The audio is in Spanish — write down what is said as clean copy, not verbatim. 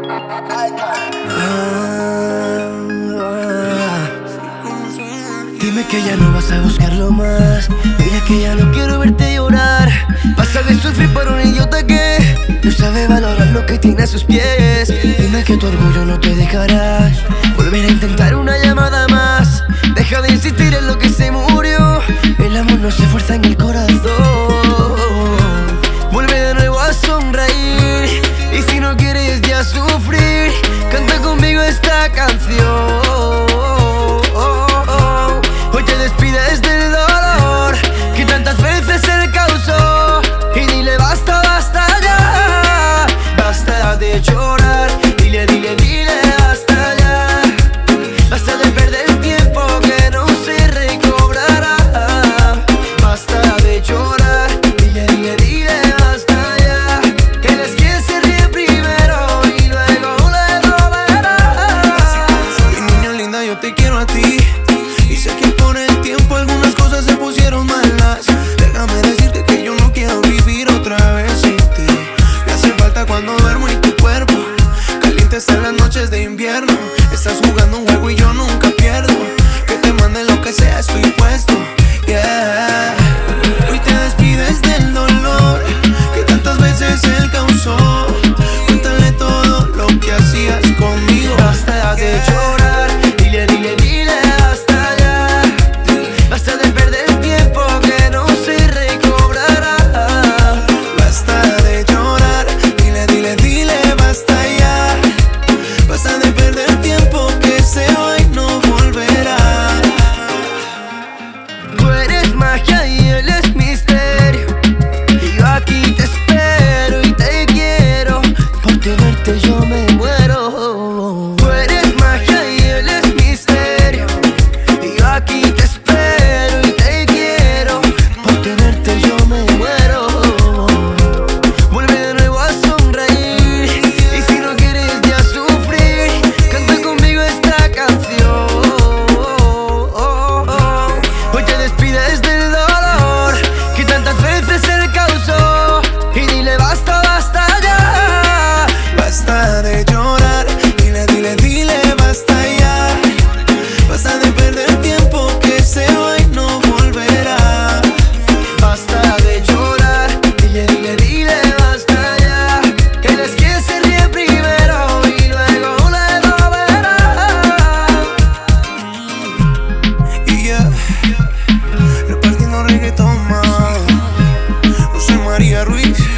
Dime que ya no vas a buscarlo más. Dile que ya no quiero verte llorar. Pasa de sufrir por un idiota que no sabe valorar lo que tiene a sus pies. Dime que tu orgullo no te dejará volver a intentar una llamada más. Deja de insistir en lo que se murió. El amor no se fuerza en el corazón. Vuelve de nuevo a sonreír. Y si no quieres ya sufrir, canta conmigo esta canción. Hoy te despides del dolor que tantas veces él causó. Y dile basta, basta ya. Basta de llorar. Dile, dile, dile basta ya. Basta de perder tiempo que no se recobrará. Basta de llorar. Dile, dile, dile basta ya. Él es quien se ríe primero y luego verá. Mi niña linda, yo te quiero a ti. Y sé que por el tiempo algunas cosas se pusieron malas. Déjame decirte que yo no quiero vivir otra vez sin ti. Me hace falta cuando duermo y tu cuerpo caliente está en las noches de invierno. Estás jugando un juego y yo nunca pierdo. Que te mande lo que sea, estoy puesto. Yeah. Hoy te despides del dolor que tantas veces él causó. Cuéntale todo lo que hacías conmigo. Basta de llorar. Dile, dile, dile basta ya. Basta de perder tiempo que no se recobrará. Basta de llorar. Dile, dile, dile basta ya. Basta de perder tiempo que se va y no volverá. Tú eres magia y él es misterio. Y yo aquí te espero y te quiero. Por tenerte yo me muero. Tú eres magia y él es misterio. Y yo aquí te espero y te quiero. Por tenerte yo me muero. Vuelve de nuevo a sonreír. Y si no quieres ya sufrir, canta conmigo esta canción. Hoy te despides del dolor que tantas veces él causó. Y dile basta, basta ya. Basta de llorar. Dile, dile, dile basta ya. Basta de perder tiempo que se va y no volverá. Basta de llorar. Dile, dile, dile basta ya. Él es quien se ríe primero y luego verá. Y ya, repartiendo reggaetón más. José María Ruiz.